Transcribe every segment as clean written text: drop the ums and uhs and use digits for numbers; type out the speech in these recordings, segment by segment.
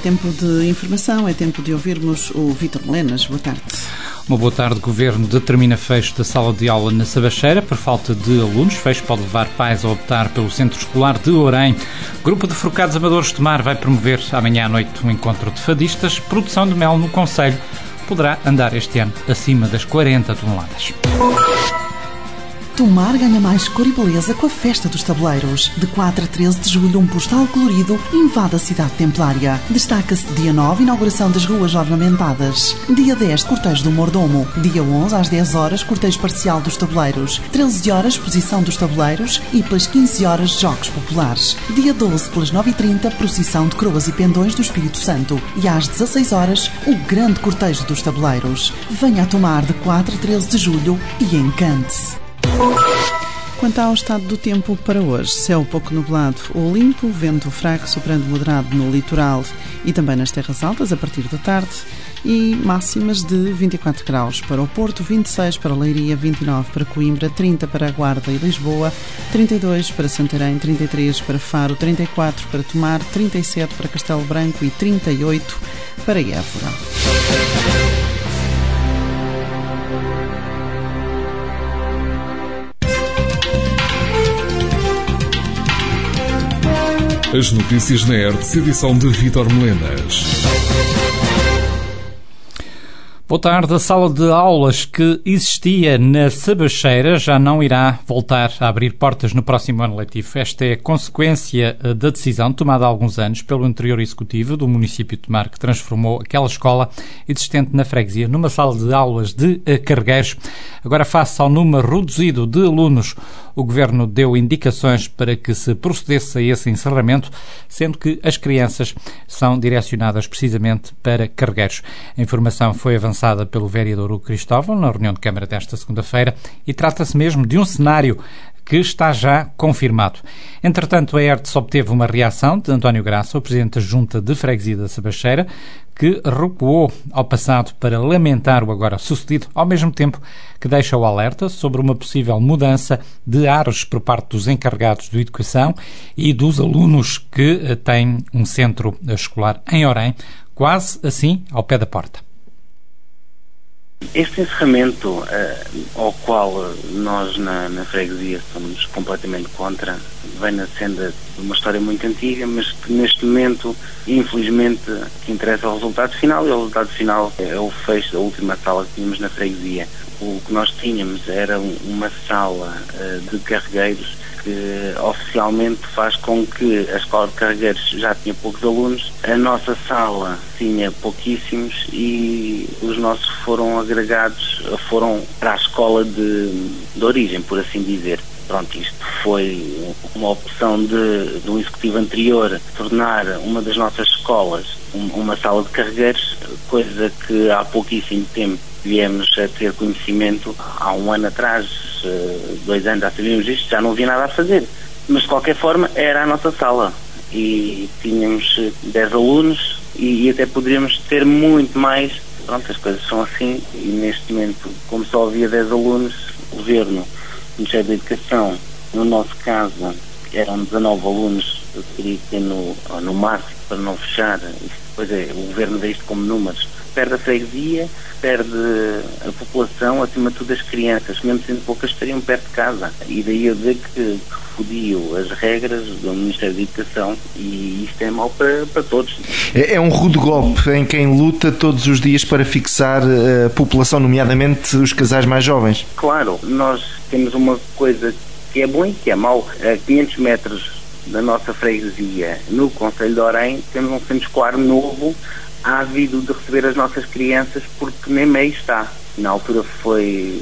tempo de informação, é tempo de ouvirmos o Vítor Melenas. Boa tarde. Uma boa tarde. O Governo determina fecho da sala de aula na Sabacheira por falta de alunos. Fecho pode levar pais a optar pelo Centro Escolar de Orém. Grupo de Forcados Amadores de Tomar vai promover amanhã à noite um encontro de fadistas. Produção de mel no concelho poderá andar este ano acima das 40 toneladas. Tomar ganha mais cor e beleza com a Festa dos Tabuleiros. De 4 a 13 de julho, um postal colorido invade a cidade templária. Destaca-se dia 9, inauguração das ruas ornamentadas. Dia 10, cortejo do Mordomo. Dia 11, às 10 horas, cortejo parcial dos tabuleiros. 13 horas, exposição dos tabuleiros e pelas 15 horas, jogos populares. Dia 12, pelas 9h30, procissão de coroas e pendões do Espírito Santo. E às 16 horas, o grande cortejo dos tabuleiros. Venha a Tomar de 4 a 13 de julho e encante-se. Quanto ao estado do tempo para hoje, céu pouco nublado ou limpo, vento fraco soprando moderado no litoral e também nas terras altas a partir da tarde e máximas de 24 graus para o Porto, 26 para Leiria, 29 para Coimbra, 30 para a Guarda e Lisboa, 32 para Santarém, 33 para Faro, 34 para Tomar, 37 para Castelo Branco e 38 para Évora. As notícias na Ertz, edição de Vítor Melenas. Boa tarde. A sala de aulas que existia na Sabacheira já não irá voltar a abrir portas no próximo ano letivo. Esta é a consequência da decisão tomada há alguns anos pelo anterior executivo do município de Tomar, que transformou aquela escola existente na freguesia numa sala de aulas de cargueiros. Agora, face ao número reduzido de alunos, o Governo deu indicações para que se procedesse a esse encerramento, sendo que as crianças são direcionadas precisamente para cargueiros. A informação foi avançada pelo vereador Hugo Cristóvão na reunião de Câmara desta segunda-feira e trata-se mesmo de um cenário que está já confirmado. Entretanto, a Ertz obteve uma reação de António Graça, o Presidente da Junta de Freguesia da Sabacheira, que recuou ao passado para lamentar o agora sucedido, ao mesmo tempo que deixa o alerta sobre uma possível mudança de ares por parte dos encarregados de educação e dos alunos que têm um centro escolar em Orém, quase assim ao pé da porta. Este encerramento, ao qual nós na freguesia somos completamente contra, vem na senda de uma história muito antiga, mas que neste momento, infelizmente, que interessa o resultado final, e o resultado final é o fecho da última sala que tínhamos na freguesia. O que nós tínhamos era uma sala de carregueiros que oficialmente faz com que a escola de carregueiros já tinha poucos alunos, a nossa sala tinha pouquíssimos e os nossos foram agregados, foram para a escola de origem, por assim dizer. Pronto, isto foi uma opção de um executivo anterior tornar uma das nossas escolas uma sala de carregueiros, coisa que há pouquíssimo tempo viemos a ter conhecimento. Há um ano atrás, 2 anos já sabíamos isto, já não havia nada a fazer. Mas de qualquer forma era a nossa sala e tínhamos 10 alunos e até poderíamos ter muito mais. Pronto, as coisas são assim e neste momento, como só havia 10 alunos, o Governo, o Ministério da Educação, no nosso caso eram 19 alunos, eu queria ter no máximo para não fechar. Pois é, o Governo vê isto como números. Perde a freguesia, perde a população, acima de tudo as crianças, mesmo sendo poucas, estariam perto de casa. E daí eu dizer que repudio as regras do Ministério da Educação e isto é mau para todos. É um rude golpe em quem luta todos os dias para fixar a população, nomeadamente os casais mais jovens. Claro, nós temos uma coisa que é bom e que é mau. A 500 metros da nossa freguesia, no concelho de Orém, temos um centro escolar novo, ávido de receber as nossas crianças, porque nem meio está. Na altura foi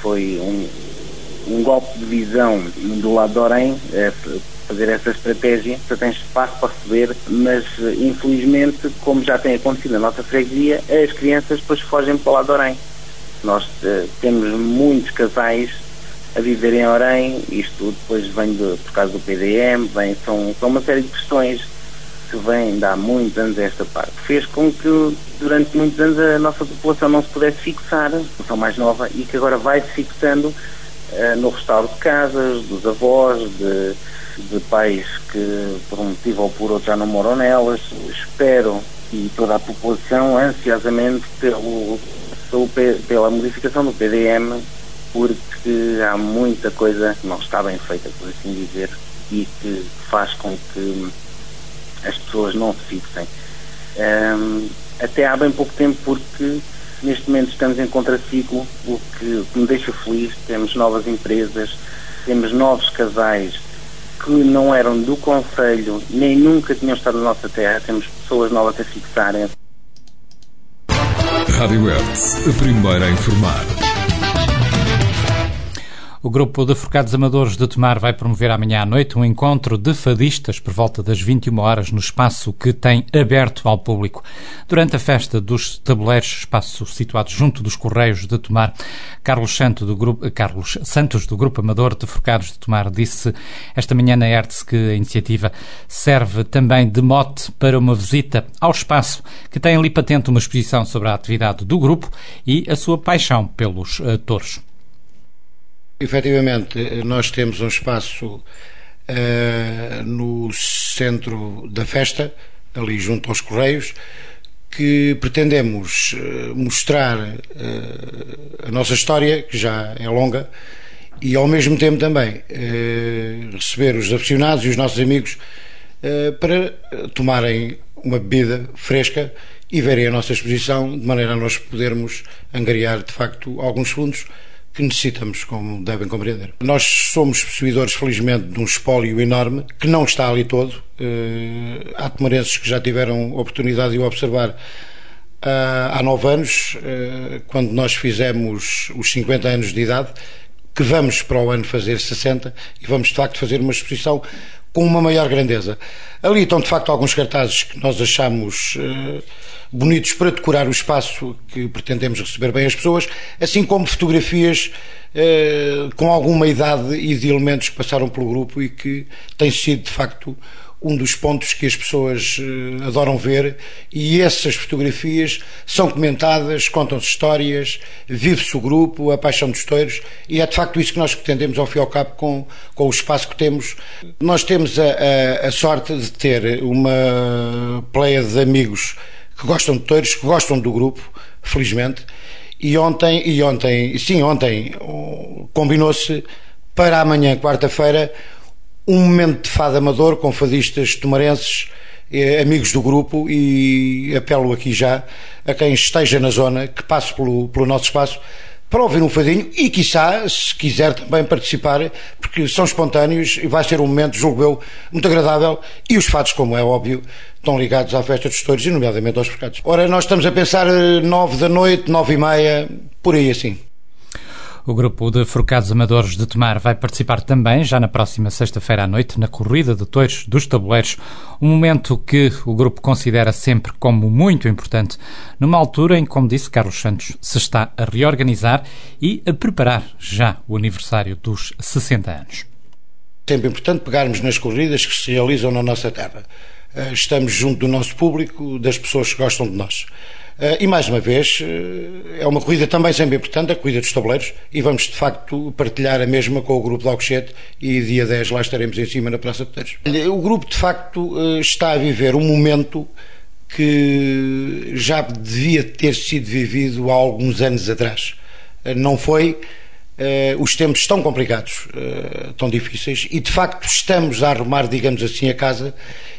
um golpe de visão do lado de Orém, fazer essa estratégia, só tem espaço para receber, mas infelizmente, como já tem acontecido na nossa freguesia, as crianças depois fogem para o lado de Orém. Nós temos muitos casais a viver em Orém, isto depois vem por causa do PDM, são uma série de questões que vêm de há muitos anos a esta parte. Fez com que durante muitos anos a nossa população não se pudesse fixar, a população mais nova, e que agora vai se fixando no restauro de casas, dos avós, de pais que por um motivo ou por outro já não moram nelas. Espero e toda a população ansiosamente pela modificação do PDM, porque há muita coisa que não está bem feita, por assim dizer, e que faz com que as pessoas não se fixem. Até há bem pouco tempo, porque neste momento estamos em contraciclo, o que me deixa feliz. Temos novas empresas, temos novos casais que não eram do concelho, nem nunca tinham estado na nossa terra. Temos pessoas novas a fixarem. Rádio Hertz, a primeira a informar. O grupo de Forcados Amadores de Tomar vai promover amanhã à noite um encontro de fadistas por volta das 21 horas no espaço que tem aberto ao público. Durante a festa dos tabuleiros, espaço situado junto dos Correios de Tomar, Carlos Santos, do Grupo Amador de Forcados de Tomar, disse esta manhã na Hertz que a iniciativa serve também de mote para uma visita ao espaço, que tem ali patente uma exposição sobre a atividade do grupo e a sua paixão pelos touros. Efetivamente, nós temos um espaço no centro da festa, ali junto aos Correios, que pretendemos mostrar a nossa história, que já é longa, e ao mesmo tempo também receber os aficionados e os nossos amigos para tomarem uma bebida fresca e verem a nossa exposição, de maneira a nós podermos angariar, de facto, alguns fundos que necessitamos, como devem compreender. Nós somos possuidores, felizmente, de um espólio enorme, que não está ali todo. Há tomarenses que já tiveram oportunidade de o observar há 9 anos, quando nós fizemos os 50 anos de idade, que vamos para o ano fazer 60, e vamos, de facto, fazer uma exposição com uma maior grandeza. Ali estão, de facto, alguns cartazes que nós achamos bonitos para decorar o espaço que pretendemos receber bem as pessoas, assim como fotografias com alguma idade e de elementos que passaram pelo grupo e que tem sido, de facto, um dos pontos que as pessoas adoram ver, e essas fotografias são comentadas, contam-se histórias, vive-se o grupo, a paixão dos touros, e é de facto isso que nós pretendemos ao fim e ao cabo com o espaço que temos. Nós temos a sorte de ter uma pleia de amigos que gostam de touros, que gostam do grupo, felizmente, e ontem combinou-se para amanhã, quarta-feira, um momento de fado amador com fadistas tomarenses, amigos do grupo, e apelo aqui já a quem esteja na zona que passe pelo nosso espaço para ouvir um fadinho e, quiçá, se quiser também participar, porque são espontâneos e vai ser um momento, julgo eu, muito agradável, e os fados, como é óbvio, estão ligados à festa dos touros e nomeadamente aos forcados. Ora, nós estamos a pensar 9 da noite, 9h30, por aí assim. O grupo de Forcados Amadores de Tomar vai participar também, já na próxima sexta-feira à noite, na corrida de touros dos tabuleiros, um momento que o grupo considera sempre como muito importante, numa altura em, como disse Carlos Santos, se está a reorganizar e a preparar já o aniversário dos 60 anos. É sempre importante pegarmos nas corridas que se realizam na nossa terra. Estamos junto do nosso público, das pessoas que gostam de nós. E mais uma vez, é uma corrida também sempre importante, a corrida dos tabuleiros, e vamos de facto partilhar a mesma com o grupo de Alcochete, e dia 10 lá estaremos em cima na Praça de Touros. O grupo de facto está a viver um momento que já devia ter sido vivido há alguns anos atrás. Não foi? Os tempos estão complicados, tão difíceis, e de facto estamos a arrumar, digamos assim, a casa,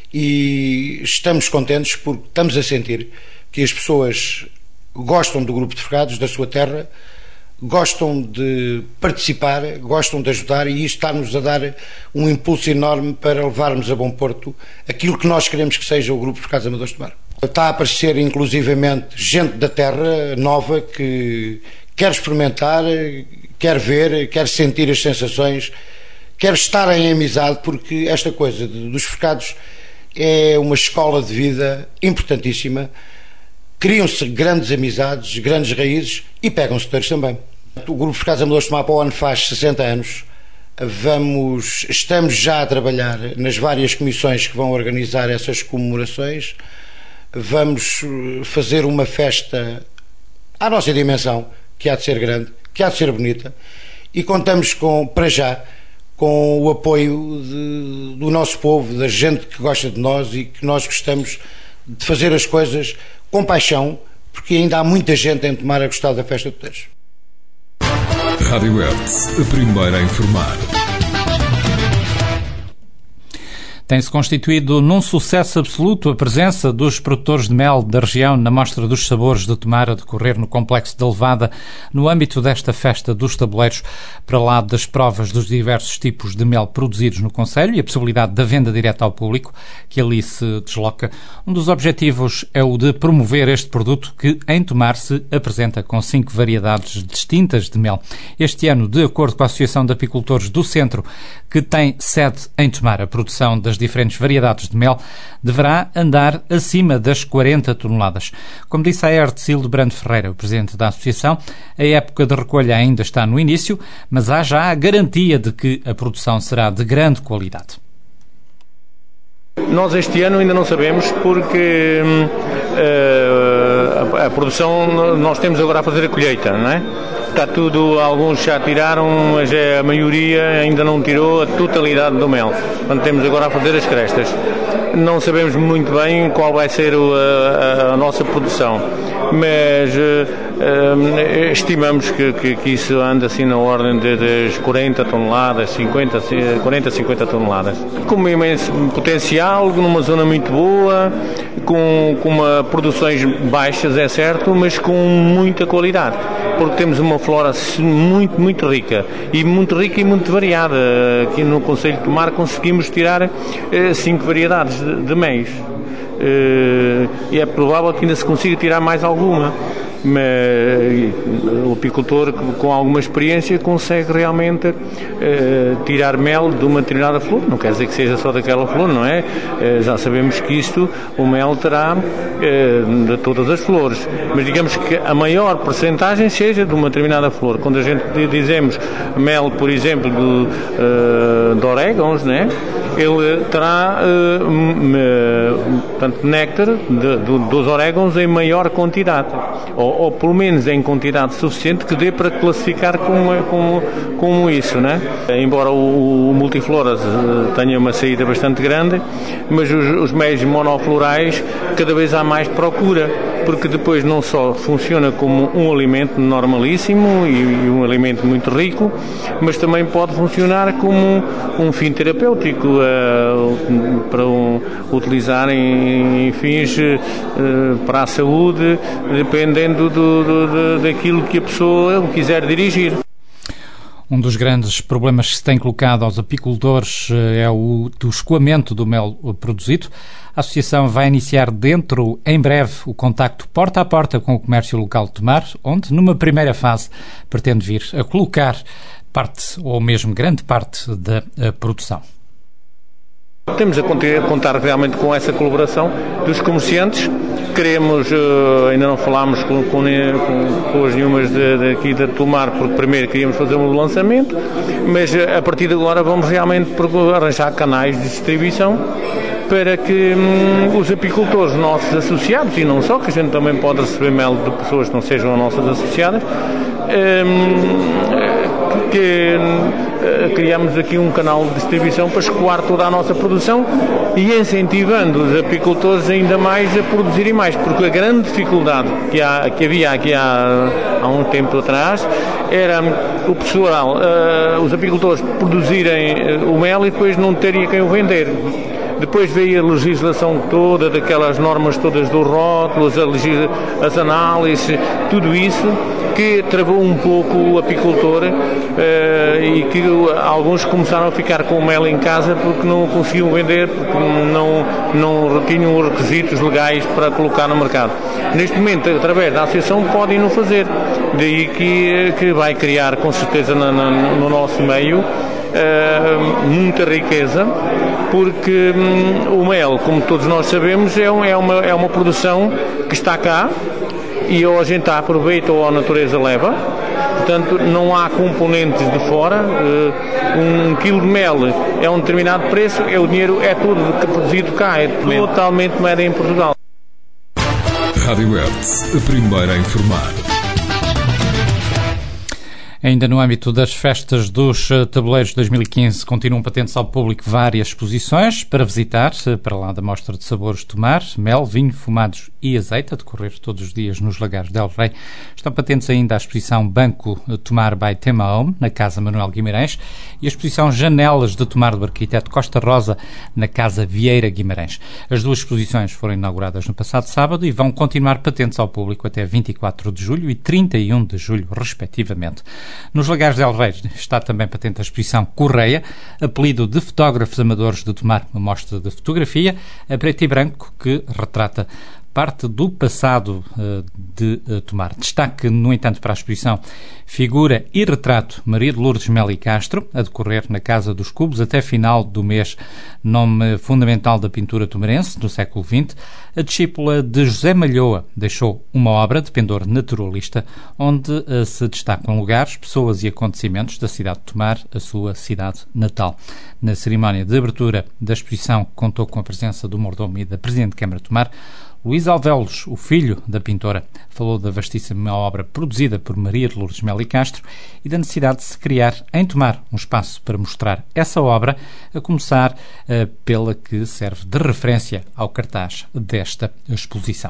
e estamos contentes porque estamos a sentir que as pessoas gostam do grupo de forcados, da sua terra, gostam de participar, gostam de ajudar, e isto está-nos a dar um impulso enorme para levarmos a bom porto aquilo que nós queremos que seja o grupo de Forcados Amadores de Tomar. Está a aparecer inclusivamente gente da terra nova que quer experimentar, quer ver, quer sentir as sensações, quer estar em amizade, porque esta coisa dos forcados é uma escola de vida importantíssima. Criam-se grandes amizades, grandes raízes, e pegam-se touros também. O grupo de Forcados Amadores de Tomar para o ano faz 60 anos. Estamos já a trabalhar nas várias comissões que vão organizar essas comemorações. Vamos fazer uma festa à nossa dimensão, que há de ser grande, que há de ser bonita, e contamos para já com o apoio do nosso povo, da gente que gosta de nós e que nós gostamos de fazer as coisas com paixão, porque ainda há muita gente em Tomar a gostar da festa do Tejo. Rádio Hertz, a primeira a informar. Tem-se constituído num sucesso absoluto a presença dos produtores de mel da região na Mostra dos Sabores de Tomar, a decorrer no Complexo da Levada, no âmbito desta festa dos tabuleiros, para lá das provas dos diversos tipos de mel produzidos no concelho e a possibilidade da venda direta ao público, que ali se desloca. Um dos objetivos é o de promover este produto que, em Tomar, se apresenta com 5 variedades distintas de mel. Este ano, de acordo com a Associação de Apicultores do Centro, que tem sede em Tomar, a produção das diferentes variedades de mel deverá andar acima das 40 toneladas. Como disse a Hertz Hildebrando Ferreira, o presidente da associação, a época de recolha ainda está no início, mas há já a garantia de que a produção será de grande qualidade. Nós este ano ainda não sabemos porque a produção, nós temos agora a fazer a colheita, não é? Está tudo, alguns já tiraram, mas a maioria ainda não tirou a totalidade do mel. Portanto, temos agora a fazer as crestas. Não sabemos muito bem qual vai ser a nossa produção, mas estimamos que isso anda assim na ordem das 40 toneladas, 50 toneladas. Com um imenso potencial, numa zona muito boa, com produções baixas, é certo, mas com muita qualidade, porque temos uma flora muito, muito rica e muito variada. Aqui no Concelho de Tomar conseguimos tirar 5 variedades de mel. E é provável que ainda se consiga tirar mais alguma. Mas o apicultor com alguma experiência consegue realmente tirar mel de uma determinada flor. Não quer dizer que seja só daquela flor, não é? Já sabemos que o mel terá de todas as flores, mas digamos que a maior percentagem seja de uma determinada flor. Quando a gente dizemos mel, por exemplo, de orégãos, não é? Ele terá portanto, néctar dos orégãos em maior quantidade, ou pelo menos em quantidade suficiente que dê para classificar como isso, né? Embora o multifloras tenha uma saída bastante grande, mas os meios monoflorais cada vez há mais procura, porque depois não só funciona como um alimento normalíssimo e um alimento muito rico, mas também pode funcionar como um fim terapêutico para utilizar em fins para a saúde, dependendo daquilo que a pessoa quiser dirigir. Um dos grandes problemas que se tem colocado aos apicultores é o do escoamento do mel produzido. A associação vai iniciar em breve, o contacto porta a porta com o comércio local de Tomar, onde, numa primeira fase, pretende vir a colocar parte, ou mesmo grande parte, da produção. Temos a contar realmente com essa colaboração dos comerciantes. Queremos, ainda não falámos com as nenhumas daqui de Tomar, porque primeiro queríamos fazer um lançamento, mas a partir de agora vamos realmente arranjar canais de distribuição para que os apicultores nossos associados, e não só, que a gente também pode receber mel de pessoas que não sejam nossas associadas, que criamos aqui um canal de distribuição para escoar toda a nossa produção e incentivando os apicultores ainda mais a produzirem mais, porque a grande dificuldade que havia aqui há um tempo atrás era o pessoal, os apicultores produzirem o mel e depois não terem a quem o vender. Depois veio a legislação toda, daquelas normas todas dos rótulos, as análises, tudo isso que travou um pouco o apicultor e que alguns começaram a ficar com o mel em casa porque não conseguiam vender, porque não tinham os requisitos legais para colocar no mercado. Neste momento, através da associação, podem-no fazer. Daí que vai criar, com certeza, no nosso meio, muita riqueza, porque o mel, como todos nós sabemos, é uma produção que está cá e ou a gente aproveita ou a natureza leva. Portanto, não há componentes de fora. Um quilo de mel é um determinado preço, o dinheiro é tudo produzido cá, é totalmente made em Portugal. Rádio Hertz, a primeira a informar. Ainda no âmbito das festas dos tabuleiros 2015, continuam patentes ao público várias exposições para visitar, para lá da mostra de sabores Tomar, mel, vinho, fumados e azeite, a decorrer todos os dias nos Lagares del Rei. Estão patentes ainda a exposição Banco Tomar by Tema Home, na Casa Manuel Guimarães, e a exposição Janelas de Tomar do arquiteto Costa Rosa, na Casa Vieira Guimarães. As duas exposições foram inauguradas no passado sábado e vão continuar patentes ao público até 24 de julho e 31 de julho, respectivamente. Nos Lagares del Rei está também patente a exposição Correia, apelido de fotógrafos amadores de Tomar, uma mostra de fotografia a preto e branco que retrata parte do passado de Tomar. Destaque, no entanto, para a exposição Figura e Retrato Maria de Lourdes Meli Castro, a decorrer na Casa dos Cubos até final do mês, nome fundamental da pintura tomarense do século XX. A discípula de José Malhoa deixou uma obra de pendor naturalista onde se destacam lugares, pessoas e acontecimentos da cidade de Tomar, a sua cidade natal. Na cerimónia de abertura da exposição, contou com a presença do mordomo e da Presidente de Câmara de Tomar, Luís Alvelos, o filho da pintora, falou da vastíssima obra produzida por Maria de Lourdes Meli Castro e da necessidade de se criar em Tomar um espaço para mostrar essa obra, a começar pela que serve de referência ao cartaz desta exposição.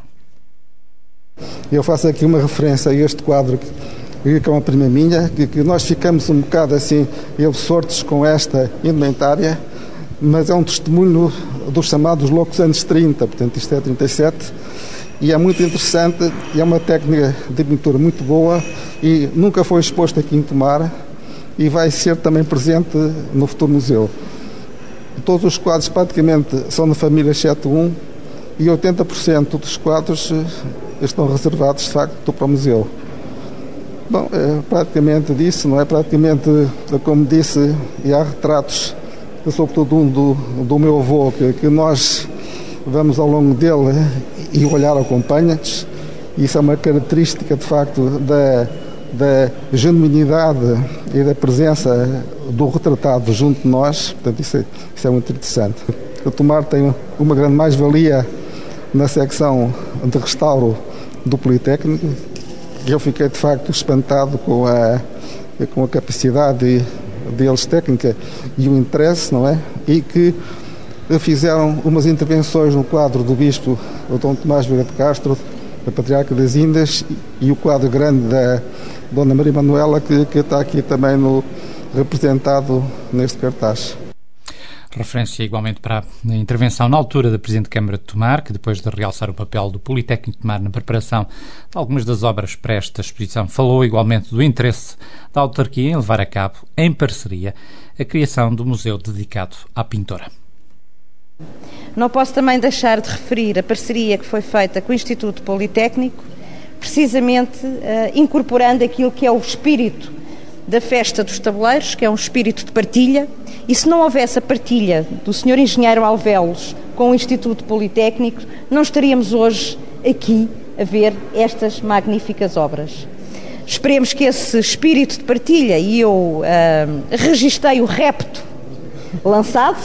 Eu faço aqui uma referência a este quadro que é uma prima minha, que nós ficamos um bocado assim absortos com esta indumentária, mas é um testemunho dos chamados loucos anos 30, portanto isto é 37, e é muito interessante, e é uma técnica de pintura muito boa e nunca foi exposto aqui em Tomar e vai ser também presente no futuro museu. Todos os quadros praticamente são da família exceto um e 80% dos quadros estão reservados de facto para o museu. Bom, é praticamente disso, não é? Praticamente, como disse, e há retratos sobretudo um do meu avô, que nós vamos ao longo dele e o olhar acompanha-nos. Isso é uma característica, de facto, da genuinidade e da presença do retratado junto de nós. Portanto, isso é muito interessante. O Tomar tem uma grande mais-valia na secção de restauro do Politécnico. Eu fiquei, de facto, espantado com a capacidade deles técnica e o interesse, não é? E que fizeram umas intervenções no quadro do Bispo Dom Tomás Vieira de Castro, da Patriarca das Índias, e o quadro grande da Dona Maria Manuela, que está aqui também representado neste cartaz. Referência igualmente para a intervenção na altura da Presidente de Câmara de Tomar, que depois de realçar o papel do Politécnico de Tomar na preparação de algumas das obras para esta exposição, falou igualmente do interesse da autarquia em levar a cabo, em parceria, a criação do museu dedicado à pintora. Não posso também deixar de referir a parceria que foi feita com o Instituto Politécnico, precisamente incorporando aquilo que é o espírito da Festa dos Tabuleiros, que é um espírito de partilha, e se não houvesse a partilha do Sr. Engenheiro Alvelos com o Instituto Politécnico, não estaríamos hoje aqui a ver estas magníficas obras. Esperemos que esse espírito de partilha, e eu registrei o repto lançado,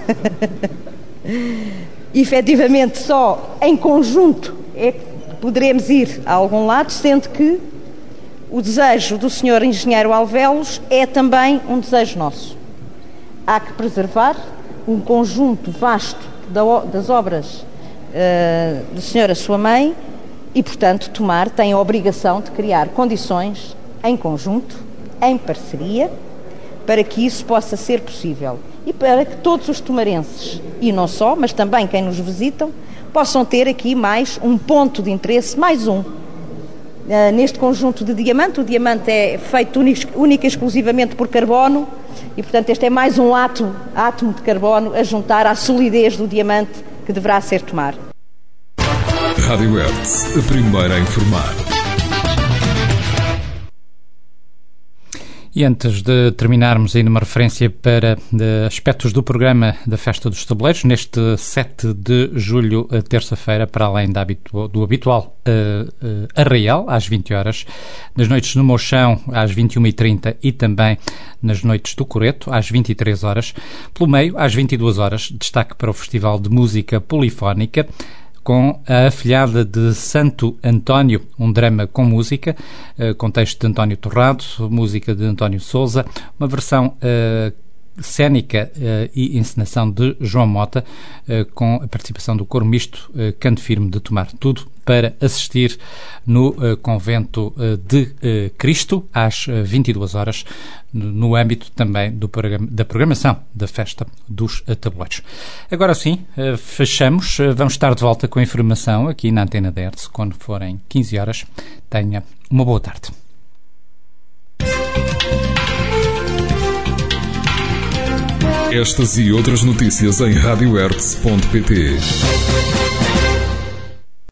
efetivamente só em conjunto é que poderemos ir a algum lado, sendo que o desejo do Sr. Engenheiro Alvelos é também um desejo nosso. Há que preservar um conjunto vasto das obras do Sr. a sua mãe e, portanto, Tomar tem a obrigação de criar condições em conjunto, em parceria, para que isso possa ser possível e para que todos os tomarenses, e não só, mas também quem nos visitam, possam ter aqui mais um ponto de interesse, mais um. Neste conjunto de diamante, o diamante é feito única e exclusivamente por carbono e, portanto, este é mais um átomo de carbono a juntar à solidez do diamante que deverá ser Tomar. Rádio Hertz, a primeira a informar. E antes de terminarmos, ainda uma referência para aspectos do programa da Festa dos Tabuleiros, neste 7 de julho, terça-feira, para além do habitual arraial, às 20 horas, nas noites no Mochão, às 21h30 e também nas noites do Coreto, às 23 horas. Pelo meio, às 22 horas, destaque para o Festival de Música Polifónica, com A Afilhada de Santo António, um drama com música, com texto de António Torrado, música de António Sousa, uma versão cénica e encenação de João Mota, com a participação do coro misto Canto Firme de Tomar. Tudo para assistir no Convento de Cristo, às 22 horas, no âmbito também da programação da Festa dos Tabuleiros. Agora sim, fechamos. Vamos estar de volta com a informação aqui na Antena da Hertz, quando forem 15 horas. Tenha uma boa tarde. Estas e outras notícias em radiohertz.pt.